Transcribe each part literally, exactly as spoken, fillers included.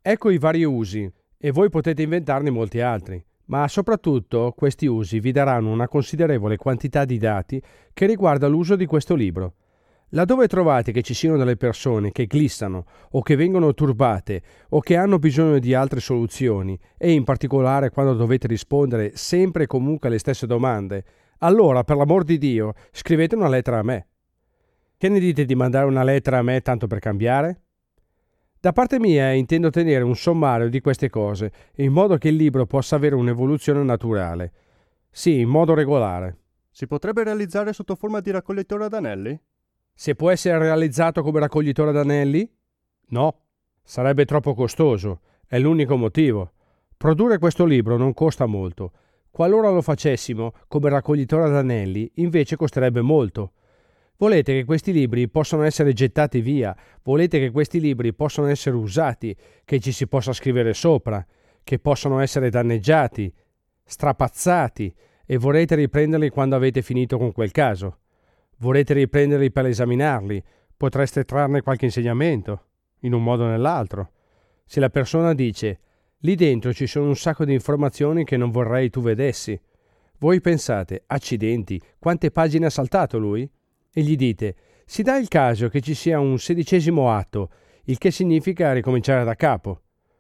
Ecco i vari usi, e voi potete inventarne molti altri, ma soprattutto questi usi vi daranno una considerevole quantità di dati che riguarda l'uso di questo libro. Laddove trovate che ci siano delle persone che glissano o che vengono turbate o che hanno bisogno di altre soluzioni, e in particolare quando dovete rispondere sempre e comunque alle stesse domande, allora, per l'amor di Dio, scrivete una lettera a me. Che ne dite di mandare una lettera a me tanto per cambiare? Da parte mia intendo tenere un sommario di queste cose, in modo che il libro possa avere un'evoluzione naturale. Sì, in modo regolare. Si potrebbe realizzare sotto forma di raccoglitore ad anelli? Se può essere realizzato come raccoglitore ad anelli? No, sarebbe troppo costoso, è l'unico motivo. Produrre questo libro non costa molto. Qualora lo facessimo come raccoglitore ad anelli, invece costerebbe molto. Volete che questi libri possano essere gettati via, volete che questi libri possano essere usati, che ci si possa scrivere sopra, che possano essere danneggiati, strapazzati, e vorrete riprenderli quando avete finito con quel caso. Vorrete riprenderli per esaminarli, potreste trarne qualche insegnamento, in un modo o nell'altro. Se la persona dice, lì dentro ci sono un sacco di informazioni che non vorrei tu vedessi, voi pensate, accidenti, quante pagine ha saltato lui? E gli dite, si dà il caso che ci sia un sedicesimo atto, il che significa ricominciare da capo.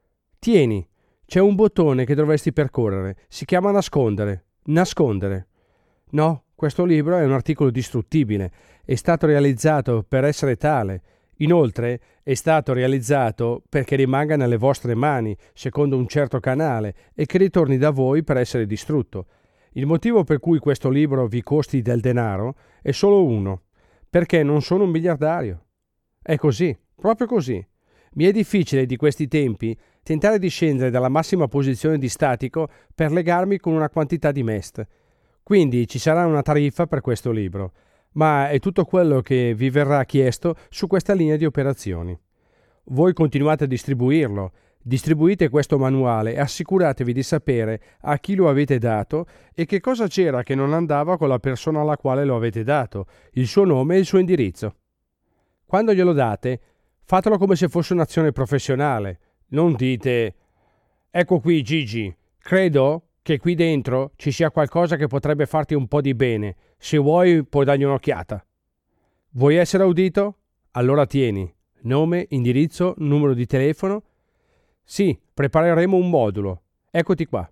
Tieni, c'è un bottone che dovresti percorrere, si chiama nascondere, nascondere. No, questo libro è un articolo distruttibile, è stato realizzato per essere tale. Inoltre è stato realizzato perché rimanga nelle vostre mani, secondo un certo canale, e che ritorni da voi per essere distrutto. Il motivo per cui questo libro vi costi del denaro è solo uno, perché non sono un miliardario. È così, proprio così. Mi è difficile di questi tempi tentare di scendere dalla massima posizione di statico per legarmi con una quantità di mest. Quindi ci sarà una tariffa per questo libro, ma è tutto quello che vi verrà chiesto su questa linea di operazioni. Voi continuate a distribuirlo, distribuite questo manuale e assicuratevi di sapere a chi lo avete dato e che cosa c'era che non andava con la persona alla quale lo avete dato, il suo nome e il suo indirizzo. Quando glielo date, fatelo come se fosse un'azione professionale. Non dite, ecco qui Gigi, credo che qui dentro ci sia qualcosa che potrebbe farti un po' di bene. Se vuoi puoi dargli un'occhiata. Vuoi essere udito? Allora tieni nome, indirizzo, numero di telefono. Sì, prepareremo un modulo. Eccoti qua.